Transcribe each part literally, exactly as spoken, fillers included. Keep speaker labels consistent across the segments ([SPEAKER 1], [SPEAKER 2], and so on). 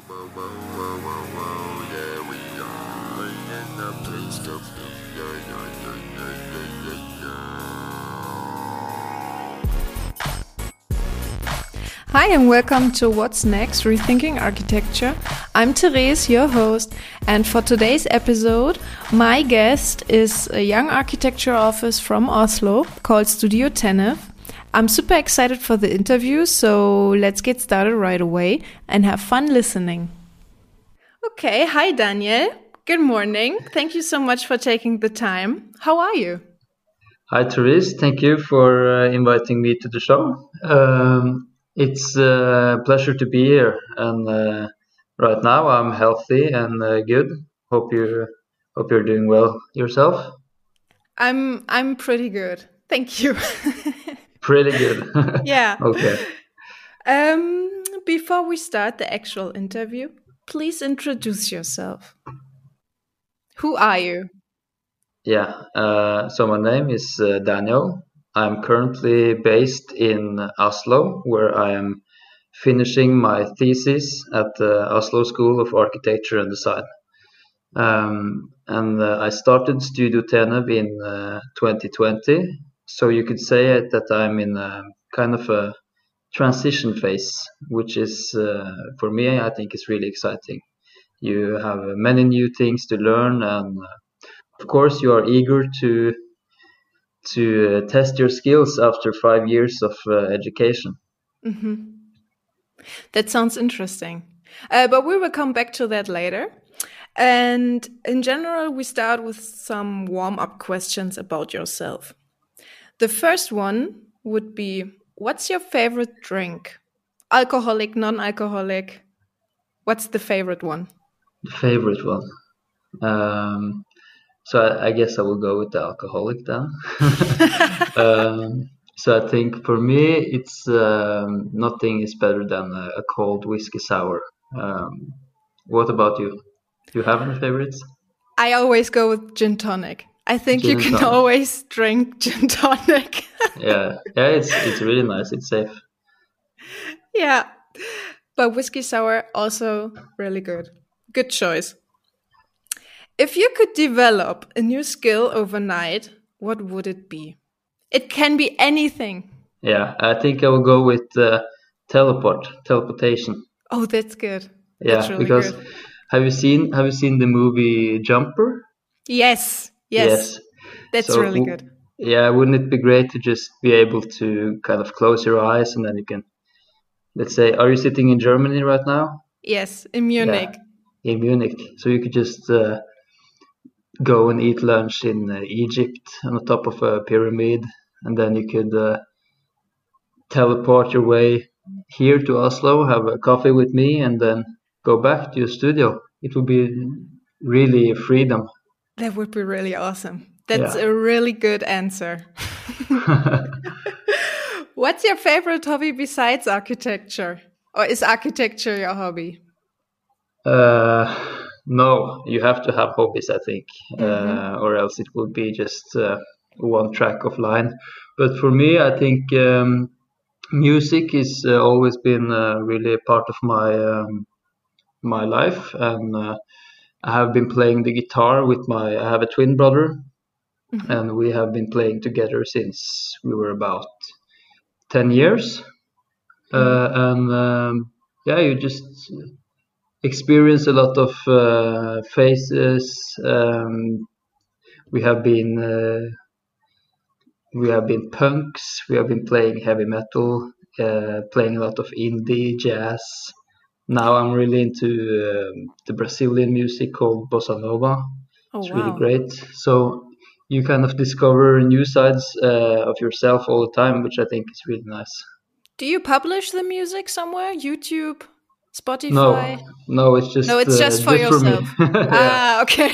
[SPEAKER 1] Whoa, whoa, whoa, whoa, whoa, yeah, we are in the place to be. Yeah, yeah, yeah, yeah, yeah, yeah.
[SPEAKER 2] Hi and welcome to What's Next Rethinking Architecture. I'm Therese, your host, and for today's episode, my guest is a young architecture office from Oslo called Studio Tennev. I'm super excited for the interview, so let's get started right away and have fun listening. Okay, hi Daniel. Good morning. Thank you so much for taking the time. How are you?
[SPEAKER 3] Hi, Therese. Thank you for uh, inviting me to the show. Um, it's a pleasure to be here, and uh, right now I'm healthy and uh, good. Hope you hope you're doing well yourself.
[SPEAKER 2] I'm I'm pretty good. Thank you.
[SPEAKER 3] Pretty good.
[SPEAKER 2] Yeah.
[SPEAKER 3] Okay.
[SPEAKER 2] Um, before we start the actual interview, please introduce yourself. Who are you?
[SPEAKER 3] Yeah. Uh, so my name is uh, Daniel. I'm currently based in Oslo, where I am finishing my thesis at the Oslo School of Architecture and Design. Um, and uh, I started Studio Teneb in uh, twenty twenty. So you could say that I'm in a kind of a transition phase, which is uh, for me, I think is really exciting. You have many new things to learn, and uh, of course, you are eager to to uh, test your skills after five years of uh, education.
[SPEAKER 2] Hmm. That sounds interesting. Uh, but we will come back to that later. And in general, we start with some warm up questions about yourself. The first one would be, what's your favorite drink? Alcoholic, non alcoholic? What's the favorite one?
[SPEAKER 3] The favorite one. Um, so I, I guess I will go with the alcoholic then. um, so I think for me, it's um, nothing is better than a, a cold whiskey sour. Um, what about you? Do you have any favorites?
[SPEAKER 2] I always go with gin tonic. I think
[SPEAKER 3] Gin
[SPEAKER 2] you
[SPEAKER 3] and
[SPEAKER 2] can
[SPEAKER 3] tonic.
[SPEAKER 2] always drink gin tonic.
[SPEAKER 3] Yeah, yeah, it's it's really nice. It's safe.
[SPEAKER 2] Yeah. But whiskey sour also really good. Good choice. If you could develop a new skill overnight, what would it be? It can be anything.
[SPEAKER 3] Yeah, I think I will go with uh, teleport, teleportation.
[SPEAKER 2] Oh, that's good. That's
[SPEAKER 3] Yeah,
[SPEAKER 2] really
[SPEAKER 3] because
[SPEAKER 2] good.
[SPEAKER 3] have you seen have you seen the movie Jumper?
[SPEAKER 2] Yes. Yes.
[SPEAKER 3] Yes.
[SPEAKER 2] That's
[SPEAKER 3] So
[SPEAKER 2] really
[SPEAKER 3] w-
[SPEAKER 2] good.
[SPEAKER 3] yeah, wouldn't it be great to just be able to kind of close your eyes and then you can, let's say, are you sitting in Germany right now?
[SPEAKER 2] Yes. In
[SPEAKER 3] Yeah,
[SPEAKER 2] Munich.
[SPEAKER 3] in Munich. So you could just uh, go and eat lunch in uh, Egypt on the top of a pyramid, and then you could uh, teleport your way here to Oslo, have a coffee with me, and then go back to your studio. It would be really freedom.
[SPEAKER 2] That would be really awesome. That's
[SPEAKER 3] Yeah.
[SPEAKER 2] a really good answer. What's your favorite hobby besides architecture? Or is architecture your hobby?
[SPEAKER 3] uh, no, you have to have hobbies, I think,
[SPEAKER 2] Mm-hmm.
[SPEAKER 3] uh, or else it would be just uh, one track of line. But for me, I think um, music has uh, always been uh, really a part of my um, my life, and uh, I have been playing the guitar with my. I have a twin brother,
[SPEAKER 2] Mm-hmm.
[SPEAKER 3] and we have been playing together since we were about ten years.
[SPEAKER 2] Mm-hmm.
[SPEAKER 3] Uh, and um, yeah, you just experience a lot of uh, phases. Um, we have been uh, we have been punks. We have been playing heavy metal, uh, playing a lot of indie jazz. Now I'm really into um the Brazilian music called bossa nova.
[SPEAKER 2] Oh,
[SPEAKER 3] It's really
[SPEAKER 2] wow.
[SPEAKER 3] great. So you kind of discover new sides uh, of yourself all the time, which I think is really nice.
[SPEAKER 2] Do you publish the music somewhere? YouTube?
[SPEAKER 3] No,
[SPEAKER 2] Spotify?
[SPEAKER 3] no, it's
[SPEAKER 2] No,
[SPEAKER 3] just
[SPEAKER 2] it's
[SPEAKER 3] uh,
[SPEAKER 2] just for
[SPEAKER 3] just for me.
[SPEAKER 2] yourself.
[SPEAKER 3] Yeah.
[SPEAKER 2] Ah, okay.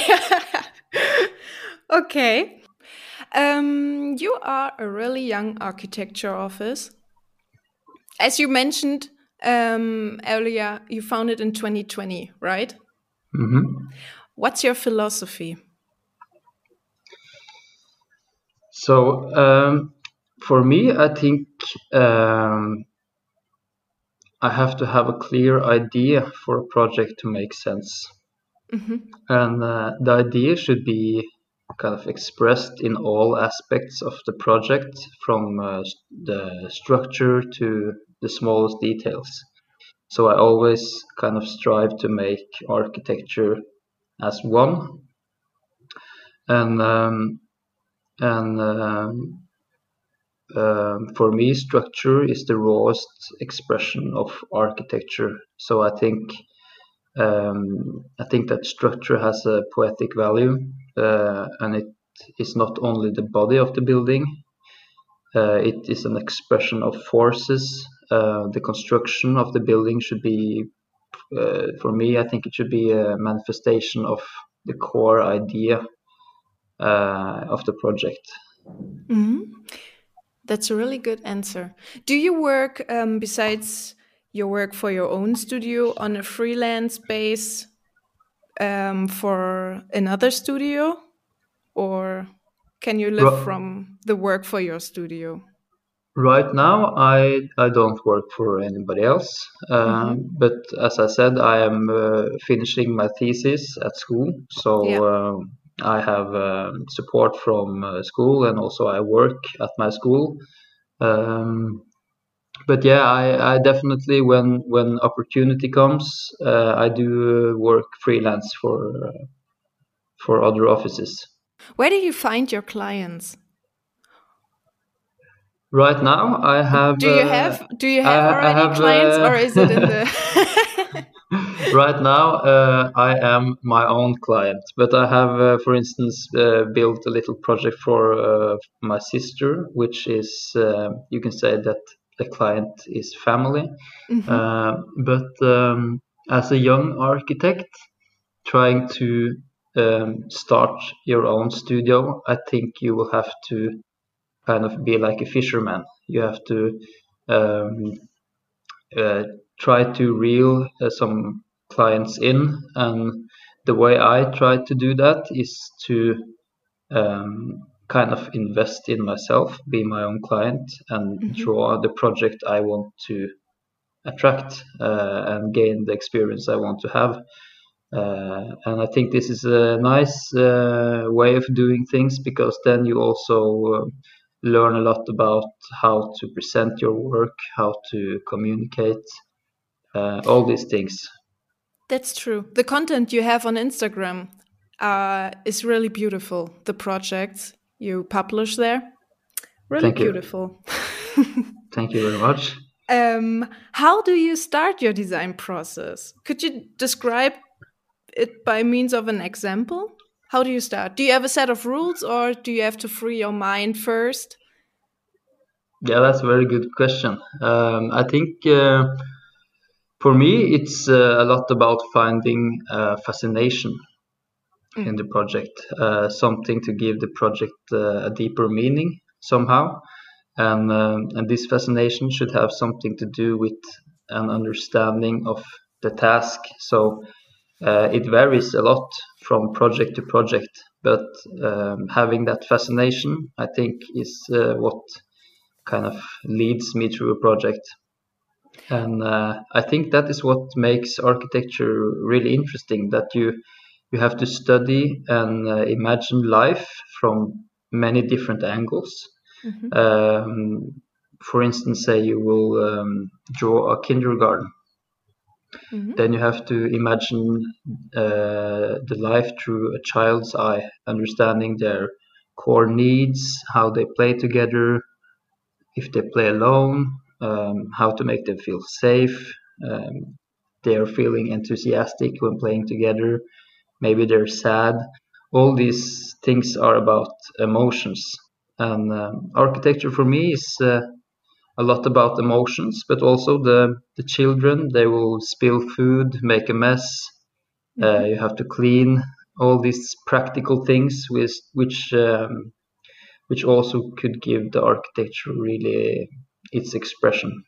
[SPEAKER 2] Okay. Um, you are a really young architecture office. As you mentioned um, earlier, you founded in twenty twenty, right?
[SPEAKER 3] hmm
[SPEAKER 2] What's your philosophy?
[SPEAKER 3] So um, for me, I think um, I have to have a clear idea for a project to make sense.
[SPEAKER 2] Mm-hmm.
[SPEAKER 3] And uh, the idea should be kind of expressed in all aspects of the project, from uh, the structure to the smallest details. So I always kind of strive to make architecture as one. And um, and um, um, for me, structure is the rawest expression of architecture. So I think um, I think that structure has a poetic value, uh, and it is not only the body of the building. Uh, it is an expression of forces. Uh, the construction of the building should be, uh, for me, I think it should be a manifestation of the core idea uh, of the project.
[SPEAKER 2] Mm-hmm. That's a really good answer. Do you work, um, besides your work for your own studio, on a freelance base um, for another studio? Or can you live
[SPEAKER 3] Ri-
[SPEAKER 2] from the work for your studio?
[SPEAKER 3] Right now, I I don't work for anybody else. Um,
[SPEAKER 2] Mm-hmm.
[SPEAKER 3] but as I said, I am uh, finishing my thesis at school, so
[SPEAKER 2] Yeah.
[SPEAKER 3] um, I have um, support from uh, school, and also I work at my school. Um, but yeah, I, I definitely, when when opportunity comes, uh, I do uh, work freelance for uh, for other offices.
[SPEAKER 2] Where do you find your clients?
[SPEAKER 3] Right now, I have
[SPEAKER 2] Do you
[SPEAKER 3] uh,
[SPEAKER 2] have do you
[SPEAKER 3] I,
[SPEAKER 2] have
[SPEAKER 3] I
[SPEAKER 2] already
[SPEAKER 3] have
[SPEAKER 2] clients,
[SPEAKER 3] uh,
[SPEAKER 2] or is it in the
[SPEAKER 3] right now, uh, I am my own client, but I have, uh, for instance, uh, built a little project for uh, my sister, which is, uh, you can say that the client is family.
[SPEAKER 2] Mhm.
[SPEAKER 3] Uh, but um, as a young architect, trying to um, start your own studio, I think you will have to kind of be like a fisherman. You have to um, uh, try to reel uh, some clients in, and the way I try to do that is to um, kind of invest in myself, be my own client, and
[SPEAKER 2] Mhm.
[SPEAKER 3] draw the project I want to attract uh, and gain the experience I want to have. Uh, and I think this is a nice uh, way of doing things, because then you also uh, learn a lot about how to present your work, how to communicate, uh, all these things.
[SPEAKER 2] That's true. The content you have on Instagram uh, is really beautiful. The projects you publish there, really
[SPEAKER 3] Thank you.
[SPEAKER 2] beautiful.
[SPEAKER 3] Thank you very much.
[SPEAKER 2] Um, how do you start your design process? Could you describe it by means of an example? How do you start? Do you have a set of rules, or do you have to free your mind first?
[SPEAKER 3] Yeah, that's a very good question. Um, I think uh, for me, it's uh, a lot about finding uh, fascination in the project, uh, something to give the project uh, a deeper meaning somehow. And, um, and this fascination should have something to do with an understanding of the task. So uh, it varies a lot from project to project, but um, having that fascination, I think, is uh, what kind of leads me through a project. And uh, I think that is what makes architecture really interesting, that you you have to study and uh, imagine life from many different angles.
[SPEAKER 2] Mhm.
[SPEAKER 3] Um, for instance, say you will um, draw a kindergarten,
[SPEAKER 2] Mhm.
[SPEAKER 3] then you have to imagine uh, the life through a child's eye, understanding their core needs, how they play together, if they play alone, um, how to make them feel safe. Um, they are feeling enthusiastic when playing together. Maybe they're sad. All these things are about emotions. And um, architecture for me is uh, a lot about emotions, but also the, the children. They will spill food, make a mess. Uh,
[SPEAKER 2] Mhm.
[SPEAKER 3] you have to clean all these practical things, with, which um, which also could give the architecture really its expression.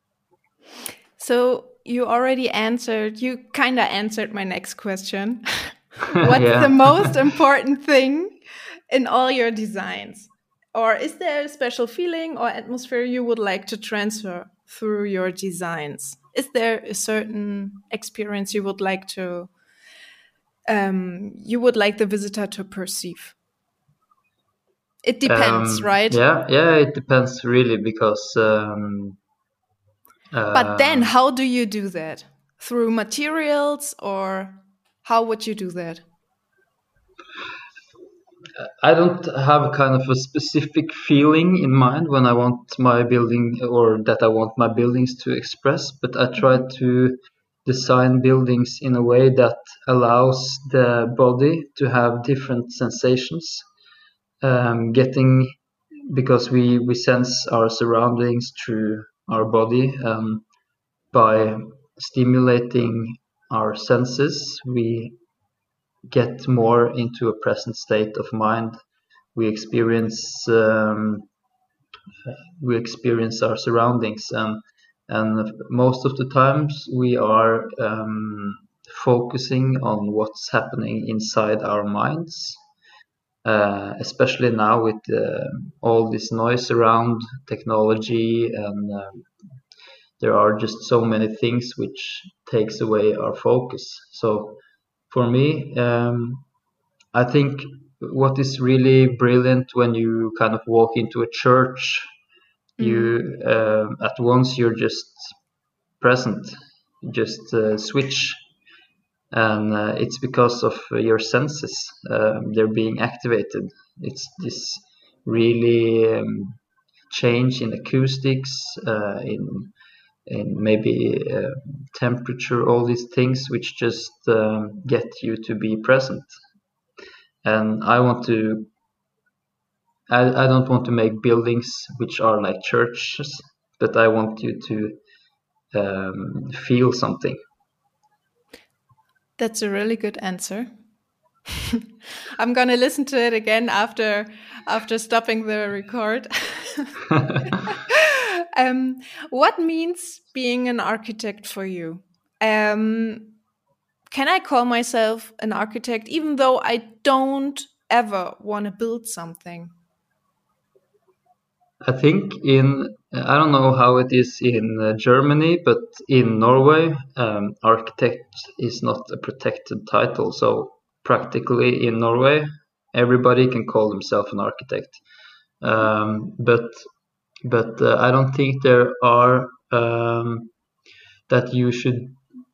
[SPEAKER 2] So you already answered, you kind of answered my next question. What's the
[SPEAKER 3] Yeah.
[SPEAKER 2] most important thing in all your designs? Or is there a special feeling or atmosphere you would like to transfer through your designs? Is there a certain experience you would like to um, you would like the visitor to perceive? It depends,
[SPEAKER 3] Um,
[SPEAKER 2] right?
[SPEAKER 3] yeah, yeah, it depends really because. Um,
[SPEAKER 2] But then,
[SPEAKER 3] uh,
[SPEAKER 2] how do you do that? Through materials, or how would you do that?
[SPEAKER 3] I don't have kind of a specific feeling in mind when I want my building or that I want my buildings to express, but I try to design buildings in a way that allows the body to have different sensations. Um, getting because we we sense our surroundings through our body. Um, by stimulating our senses, we get more into a present state of mind. We experience um, we experience our surroundings, and and most of the times we are um, focusing on what's happening inside our minds. Uh, especially now with uh, all this noise around technology, and um, there are just so many things which takes away our focus. So for me, um, I think what is really brilliant when you kind of walk into a church, you um at once you're just present, you just uh, switch, and uh, it's because of uh, your senses. Um, they're being activated. It's this really um, change in acoustics, uh, in in maybe uh, temperature, all these things which just um, get you to be present. And I want to I, I don't want to make buildings which are like churches, but I want you to um, feel something.
[SPEAKER 2] That's a really good answer. I'm gonna listen to it again after after stopping the record. um, what means being an architect for you? Um, can I call myself an architect even though I don't ever want to build something?
[SPEAKER 3] I think in I don't know how it is in uh, Germany, but in Norway, um, architect is not a protected title. So practically in Norway, everybody can call themselves an architect. Um, but but uh, I don't think there are um, that you should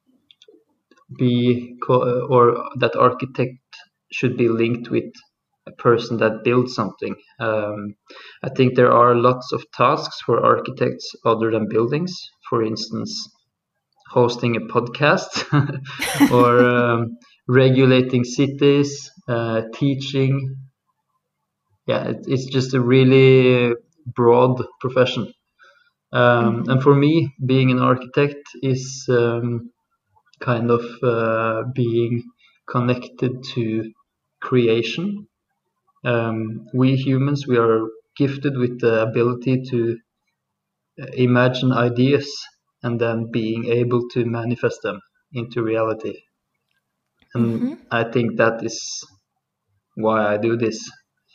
[SPEAKER 3] be co- or that architect should be linked with a person that builds something. Um, I think there are lots of tasks for architects other than buildings. For instance, hosting a podcast or um, regulating cities, uh, teaching. Yeah, it, it's just a really broad profession. Um,
[SPEAKER 2] Mhm.
[SPEAKER 3] and for me, being an architect is um, kind of uh, being connected to creation. Um, we humans, we are gifted with the ability to uh, imagine ideas and then being able to manifest them into reality. And
[SPEAKER 2] Mhm.
[SPEAKER 3] I think that is why I do this.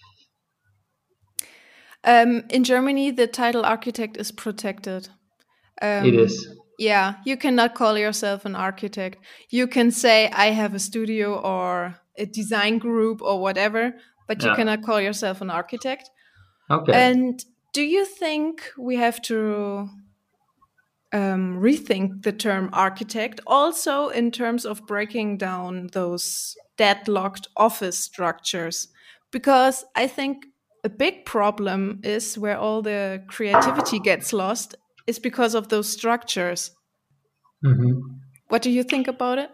[SPEAKER 2] Um, in Germany, the title architect is protected.
[SPEAKER 3] It
[SPEAKER 2] Um,
[SPEAKER 3] is.
[SPEAKER 2] yeah, you cannot call yourself an architect. You can say, I have a studio or a design group or whatever, but you
[SPEAKER 3] Yeah.
[SPEAKER 2] cannot call yourself an architect.
[SPEAKER 3] Okay.
[SPEAKER 2] And do you think we have to um, rethink the term architect also in terms of breaking down those deadlocked office structures? Because I think a big problem is where all the creativity gets lost is because of those structures.
[SPEAKER 3] hmm
[SPEAKER 2] What do you think about it?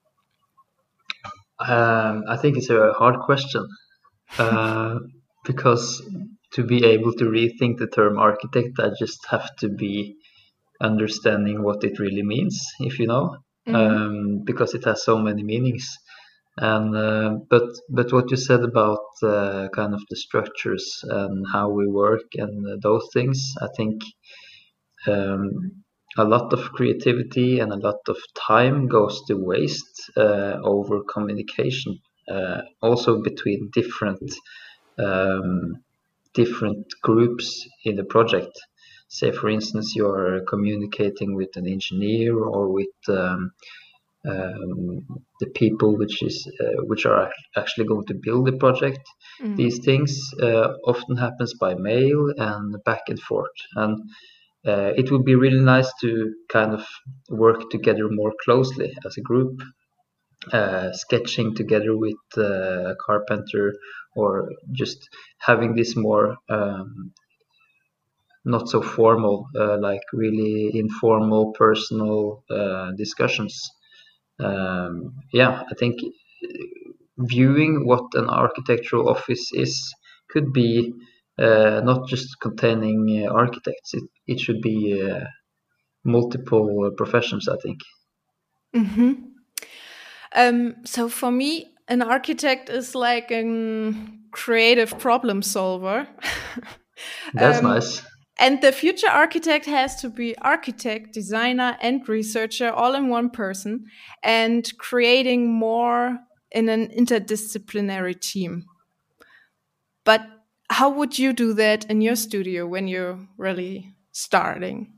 [SPEAKER 3] Um, I think it's a hard question uh, because to be able to rethink the term architect, I just have to be understanding what it really means, if you know,
[SPEAKER 2] Mm-hmm.
[SPEAKER 3] um, because it has so many meanings. And uh, but but what you said about uh, kind of the structures and how we work and uh, those things, I think um, a lot of creativity and a lot of time goes to waste uh, over communication, uh, also between different um, different groups in the project. say, for instance, you're communicating with an engineer or with um, um, the people which is uh, which are ac- actually going to build the project.
[SPEAKER 2] Mm.
[SPEAKER 3] These things uh, often happens by mail and back and forth, and uh, it would be really nice to kind of work together more closely as a group, uh, sketching together with uh, a carpenter, or just having this more um, not so formal, uh, like really informal, personal uh, discussions. Um, yeah, I think viewing what an architectural office is could be uh, not just containing uh, architects. It it should be uh, multiple uh, professions, I think.
[SPEAKER 2] hmm Um, so for me, an architect is like a creative problem solver.
[SPEAKER 3] That's
[SPEAKER 2] um,
[SPEAKER 3] nice.
[SPEAKER 2] and the future architect has to be architect, designer, and researcher all in one person, and creating more in an interdisciplinary team. But how would you do that in your studio when you're really starting?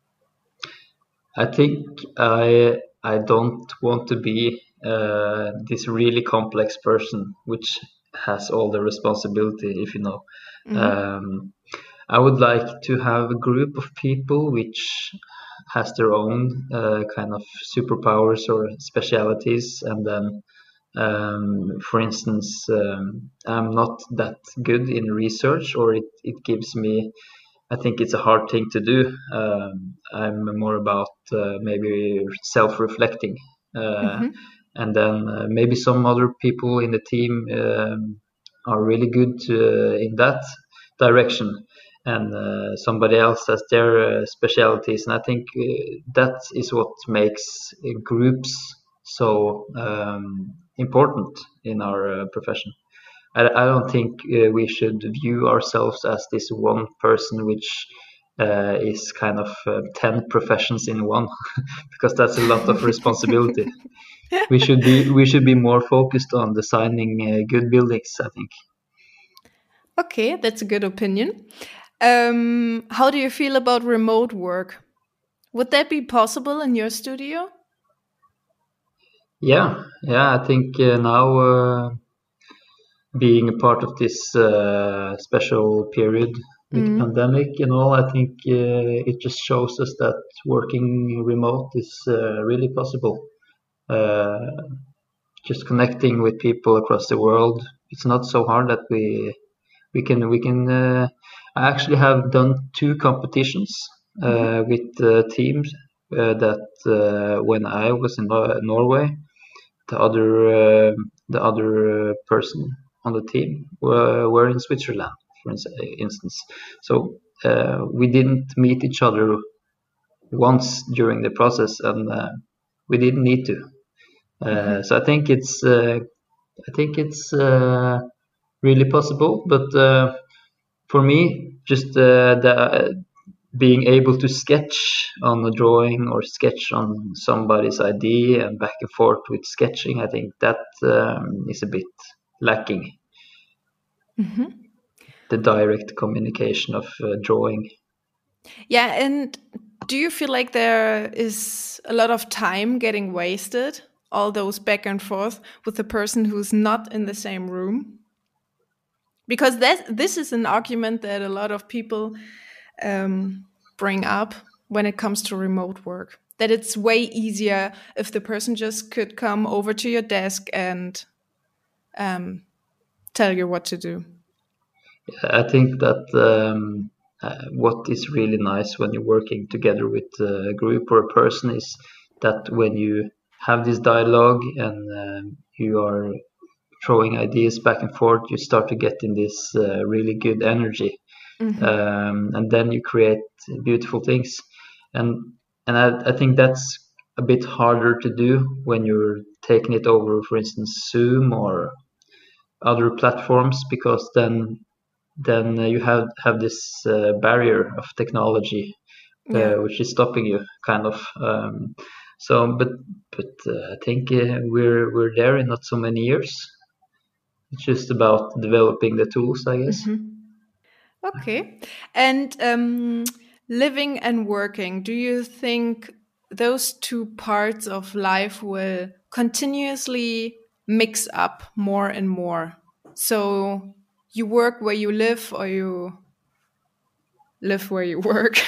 [SPEAKER 3] I think I I don't want to be uh, this really complex person which has all the responsibility, if you know.
[SPEAKER 2] hmm
[SPEAKER 3] Um, I would like to have a group of people which has their own uh, kind of superpowers or specialities, and then, um, for instance, um, I'm not that good in research, or it, it gives me, I think it's a hard thing to do. Um, I'm more about uh, maybe self-reflecting, uh,
[SPEAKER 2] hmm
[SPEAKER 3] and then uh, maybe some other people in the team um, are really good uh, in that direction, and uh, somebody else has their uh, specialties. And I think uh, that is what makes uh, groups so um, important in our uh, profession. I, I don't think uh, we should view ourselves as this one person which uh, is kind of uh, ten professions in one, because that's a lot of responsibility. We should be we should be more focused on designing uh, good buildings, I think.
[SPEAKER 2] Okay, that's a good opinion. Um, how do you feel about remote work? Would that be possible in your studio?
[SPEAKER 3] Yeah, yeah, I think uh, now uh, being a part of this uh, special period with the
[SPEAKER 2] Mm.
[SPEAKER 3] pandemic and all, I think uh, it just shows us that working remote is uh, really possible. Uh, just connecting with people across the world. It's not so hard that we we can we can. Uh, I actually have done two competitions
[SPEAKER 2] hmm
[SPEAKER 3] uh, with uh, teams uh, that uh, when I was in Nor- Norway, the other uh, the other uh, person on the team were, were in Switzerland, for instance. So uh, we didn't meet each other once during the process, and uh, we didn't need to. Uh,
[SPEAKER 2] hmm
[SPEAKER 3] so I think it's uh, I think it's uh, really possible. But uh, for me, just uh, the uh, being able to sketch on a drawing or sketch on somebody's idea and back and forth with sketching, I think that um, is a bit lacking.
[SPEAKER 2] hmm
[SPEAKER 3] The direct communication of uh, drawing.
[SPEAKER 2] Yeah, and do you feel like there is a lot of time getting wasted? All those back and forth with the person who's not in the same room? Because that this is an argument that a lot of people um, bring up when it comes to remote work. That it's way easier if the person just could come over to your desk and um, tell you what to do.
[SPEAKER 3] I think that um, uh, what is really nice when you're working together with a group or a person is that when you have this dialogue and um, you are throwing ideas back and forth, you start to get in this uh, really good energy,
[SPEAKER 2] hmm
[SPEAKER 3] um, and then you create beautiful things. And and I, I think that's a bit harder to do when you're taking it over, for instance, Zoom or other platforms, because then then uh, you have have this uh, barrier of technology uh,
[SPEAKER 2] Yeah.
[SPEAKER 3] which is stopping you, kind of. Um, so, but but uh, I think uh, we're we're there in not so many years. It's just about developing the tools, I guess.
[SPEAKER 2] hmm Okay. And um, living and working, do you think those two parts of life will continuously mix up more and more? So you work where you live, or you live where you work?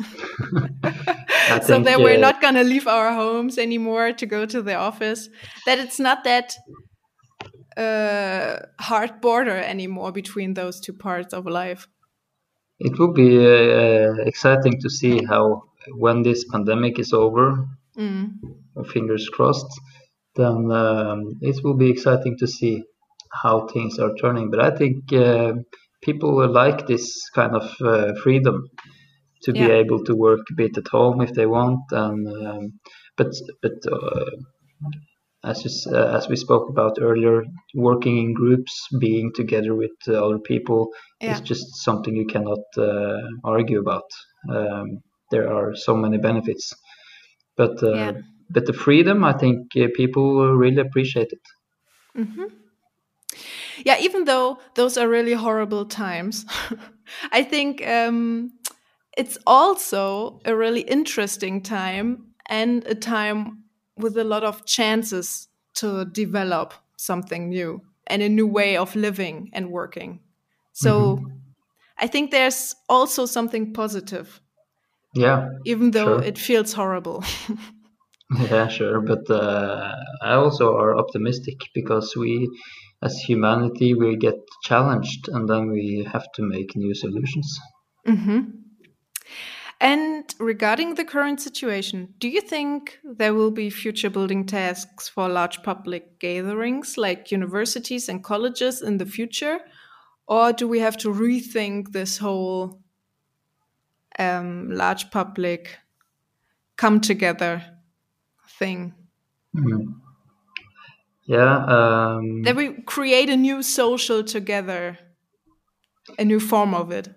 [SPEAKER 3] I
[SPEAKER 2] So
[SPEAKER 3] think
[SPEAKER 2] that we're
[SPEAKER 3] uh,
[SPEAKER 2] not going to leave our homes anymore to go to the office, that it's not that uh, hard border anymore between those two parts of life.
[SPEAKER 3] it will be uh, exciting to see how, when this pandemic is over,
[SPEAKER 2] Mm.
[SPEAKER 3] fingers crossed, then um, it will be exciting to see how things are turning. But I think uh, people will like this kind of uh, freedom to be
[SPEAKER 2] Yeah.
[SPEAKER 3] able to work a bit at home if they want, and um, but but uh, as you, s- uh, as we spoke about earlier, working in groups, being together with uh, other people is
[SPEAKER 2] Yeah.
[SPEAKER 3] just something you cannot uh, argue about. Um, there are so many benefits, but uh,
[SPEAKER 2] Yeah.
[SPEAKER 3] but the freedom, I think uh, people will really appreciate it.
[SPEAKER 2] Hmm. Yeah, even though those are really horrible times, I think um, it's also a really interesting time, and a time with a lot of chances to develop something new and a new way of living and working. So
[SPEAKER 3] Hmm.
[SPEAKER 2] I think there's also something positive,
[SPEAKER 3] Yeah,
[SPEAKER 2] even though
[SPEAKER 3] sure.
[SPEAKER 2] it feels horrible.
[SPEAKER 3] Yeah, sure. But uh, I also are optimistic because we, as humanity, we get challenged and then we have to make new solutions.
[SPEAKER 2] Hmm. And regarding the current situation, do you think there will be future building tasks for large public gatherings like universities and colleges in the future? Or do we have to rethink this whole um, large public come together thing?
[SPEAKER 3] Mm. Yeah, um,
[SPEAKER 2] That we create a new social together, a new form of it.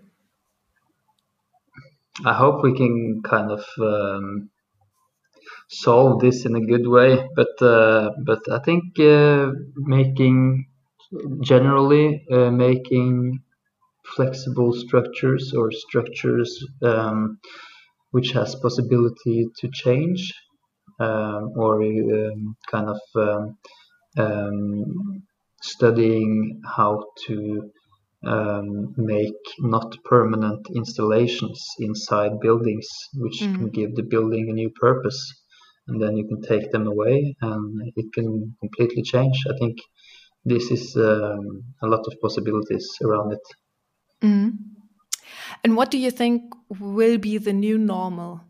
[SPEAKER 3] I hope we can kind of um, solve this in a good way. But uh, but I think uh, making generally uh, making flexible structures or structures um, which has possibility to change um, or um, kind of um, um, studying how to um, make not permanent installations inside buildings, which can
[SPEAKER 2] Mm.
[SPEAKER 3] give the building a new purpose. And then you can take them away and it can completely change. I think this is um, a lot of possibilities around it
[SPEAKER 2] Mm. And what do you think will be the new normal?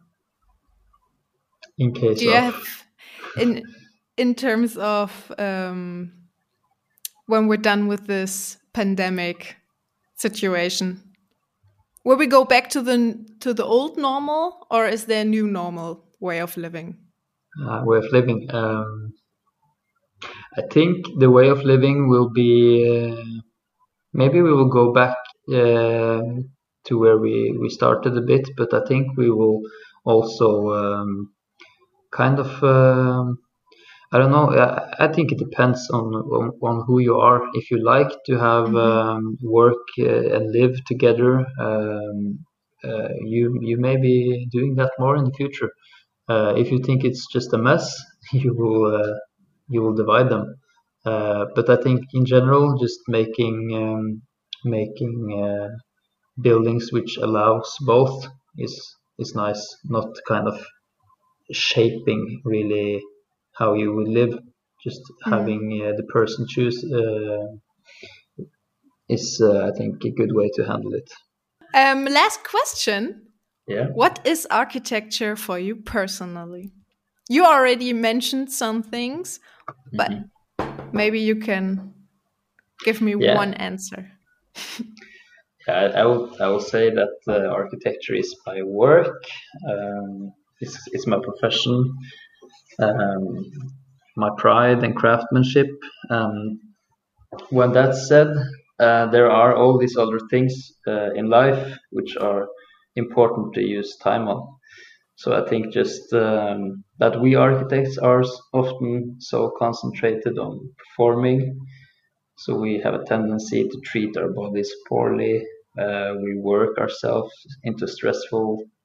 [SPEAKER 3] in
[SPEAKER 2] Do
[SPEAKER 3] case
[SPEAKER 2] you
[SPEAKER 3] of.
[SPEAKER 2] have in in terms of um, when we're done with this pandemic situation? Will we go back to the to the old normal, or is there a new normal way of living?
[SPEAKER 3] Uh, way of living. Um, I think the way of living will be uh, maybe we will go back uh, to where we, we started a bit, but I think we will also um, kind of um, I don't know. I, I think it depends on, on on who you are. If you like to have
[SPEAKER 2] Hmm.
[SPEAKER 3] um, work uh, and live together, um, uh, you you may be doing that more in the future. Uh, if you think it's just a mess, you will uh, you will divide them. Uh, but I think in general, just making um, making uh, buildings which allows both is is nice. Not kind of shaping really how you would live. Just
[SPEAKER 2] Mm.
[SPEAKER 3] having uh, the person choose uh, is, uh, I think, a good way to handle it.
[SPEAKER 2] Um, last question.
[SPEAKER 3] Yeah.
[SPEAKER 2] What is architecture for you personally? You already mentioned some things, but
[SPEAKER 3] Mhm.
[SPEAKER 2] maybe you can give me
[SPEAKER 3] Yeah.
[SPEAKER 2] one answer.
[SPEAKER 3] I, I will I will say that uh, architecture is my work. Um, it's, it's my profession, um, my pride and craftsmanship. Um, when that's said, uh, there are all these other things uh, in life which are important to use time on. So I think just um, that we architects are s- often so concentrated on performing, so we have a tendency to treat our bodies poorly. Uh, we work ourselves into stressful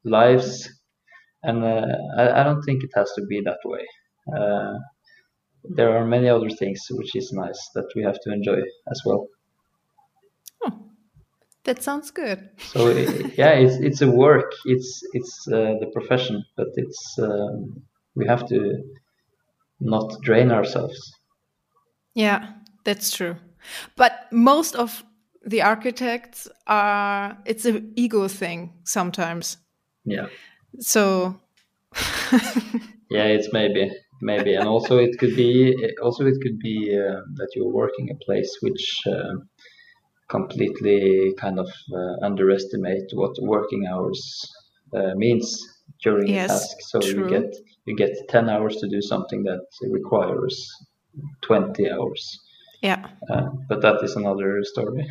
[SPEAKER 3] lives, and uh, I, I don't think it has to be that way. Uh, there are many other things which is nice that we have to enjoy as well.
[SPEAKER 2] Oh, that sounds good.
[SPEAKER 3] So yeah, it's it's a work. It's it's uh, the profession, but it's um, we have to not drain ourselves.
[SPEAKER 2] Yeah, that's true. But most of the architects are, it's an ego thing sometimes.
[SPEAKER 3] Yeah.
[SPEAKER 2] So
[SPEAKER 3] yeah, it's maybe maybe, and also it could be also it could be uh, that you're working a place which uh, completely kind of uh, underestimate what working hours uh, means during
[SPEAKER 2] yes,
[SPEAKER 3] a task. So
[SPEAKER 2] true.
[SPEAKER 3] you get you get ten hours to do something that requires twenty hours.
[SPEAKER 2] Yeah.
[SPEAKER 3] Uh, but that is another story.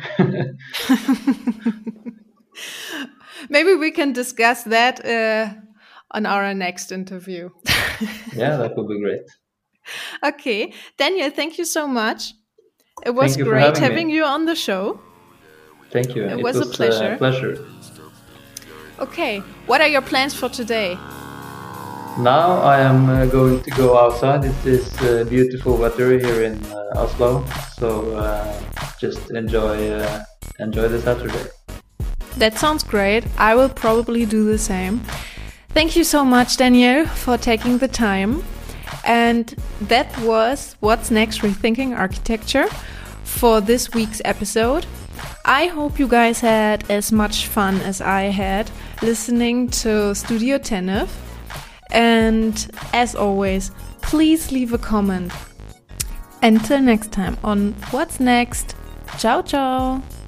[SPEAKER 2] Maybe we can discuss that uh, on our next interview.
[SPEAKER 3] Yeah, that would be great.
[SPEAKER 2] Okay. Daniel, thank you so much. It was
[SPEAKER 3] Thank you for
[SPEAKER 2] great
[SPEAKER 3] having
[SPEAKER 2] having
[SPEAKER 3] me.
[SPEAKER 2] you on the show.
[SPEAKER 3] Thank you.
[SPEAKER 2] It,
[SPEAKER 3] It
[SPEAKER 2] was,
[SPEAKER 3] was
[SPEAKER 2] a pleasure.
[SPEAKER 3] a pleasure.
[SPEAKER 2] Okay. What are your plans for today?
[SPEAKER 3] Now I am uh, going to go outside. It is uh, beautiful weather here in uh, Oslo, so uh, just enjoy uh, enjoy the Saturday.
[SPEAKER 2] That sounds great. I will probably do the same. Thank you so much, Daniel, for taking the time. And that was What's Next Rethinking Architecture for this week's episode. I hope you guys had as much fun as I had listening to Studio Tenef. And as always, please leave a comment. Until next time on What's Next. Ciao, ciao.